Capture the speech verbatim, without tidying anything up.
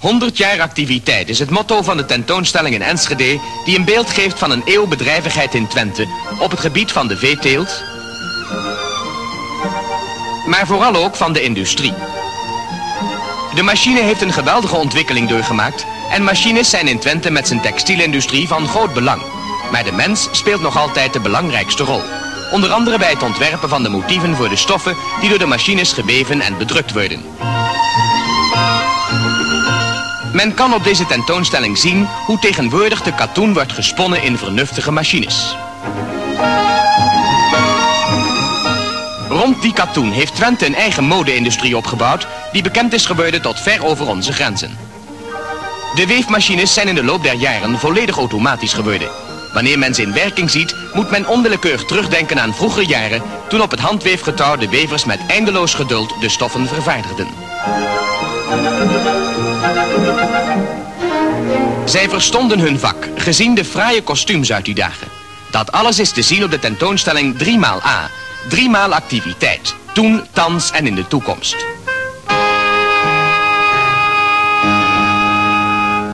honderd jaar activiteit is het motto van de tentoonstelling in Enschede, die een beeld geeft van een eeuw bedrijvigheid in Twente op het gebied van de veeteelt, maar vooral ook van de industrie. De machine heeft een geweldige ontwikkeling doorgemaakt en machines zijn in Twente met zijn textielindustrie van groot belang. Maar de mens speelt nog altijd de belangrijkste rol. Onder andere bij het ontwerpen van de motieven voor de stoffen die door de machines geweven en bedrukt worden. Men kan op deze tentoonstelling zien hoe tegenwoordig de katoen wordt gesponnen in vernuftige machines. Rond die katoen heeft Twente een eigen mode-industrie opgebouwd die bekend is geworden tot ver over onze grenzen. De weefmachines zijn in de loop der jaren volledig automatisch geworden. Wanneer men ze in werking ziet, moet men onwillekeurig terugdenken aan vroegere jaren toen op het handweefgetouw de wevers met eindeloos geduld de stoffen vervaardigden. Zij verstonden hun vak, gezien de fraaie kostuums uit die dagen. Dat alles is te zien op de tentoonstelling drie maal A. Driemaal activiteit, toen, thans en in de toekomst.